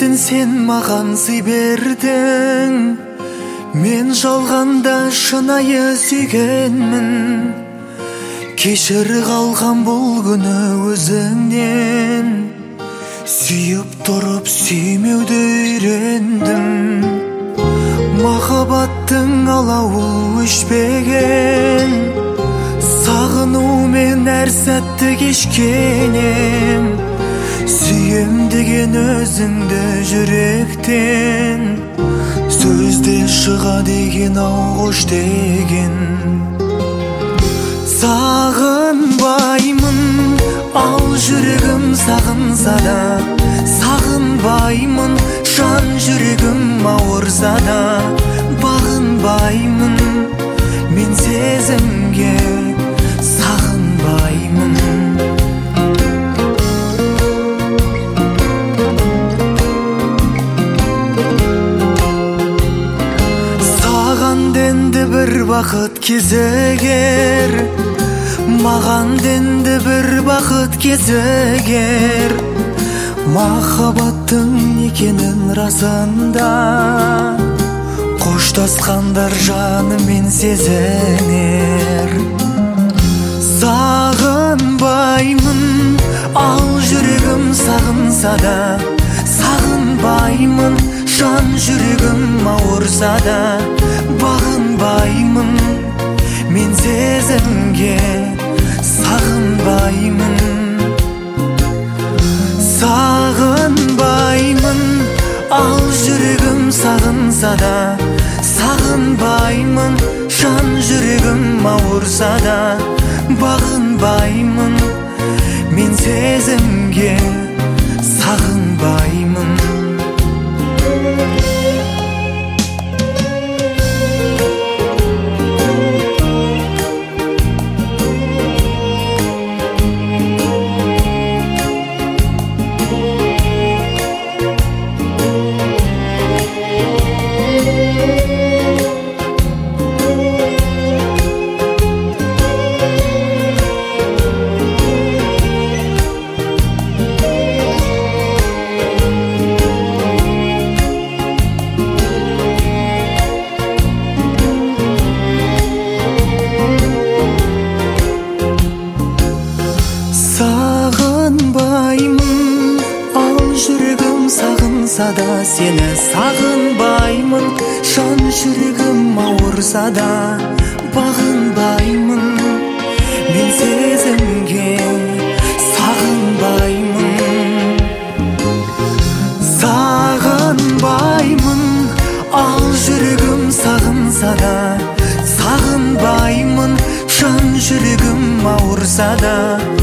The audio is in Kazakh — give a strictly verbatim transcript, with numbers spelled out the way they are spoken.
кеттің сен маған сый бердің, мен жалғанда шынайы сүйгенмін. Кешір қалған бұл күні өзіңнен, сүйіп тұрып сүймеуді үйрендім. Махаббаттың алауы өшпеген, сағынумен әр сәтті кешкенем. Сүйем деген өзіңді жүректен, сөзде шыға деген ау қош деген. Сағынбаймын, ал жүрегім сағынса да, сағынбаймын, жан жүрегім ауырса да. Бағынбаймын мен сезімге, сағынбаймын. Саған денді бір бақыт кезігер, маған денді бір бақыт кезігер. Махаббаттың екенін расында, қоштасқандар жанымен сезінер. Сағынбаймын, ал жүрегім сағынса да, сағынбаймын, жан жүрегім ауырса да. Бағынбаймын мен сезімге, сағынбаймын. Сағынбаймын, ал жүрегім сағынса да, сағынбаймын, жан жүрегім ауырса да. Бағынбаймын мен сезімге, сағынбаймын. Сағынбаймын, ал жүрегім сағынса да, сені сағынбаймын, жан жүрегім ауырса да. Бағынбаймын мен сезімге, сағынбаймын. Сағынбаймын, ал жүрегім сағынса да, сағынбаймын, жан жүрегім ауырса да.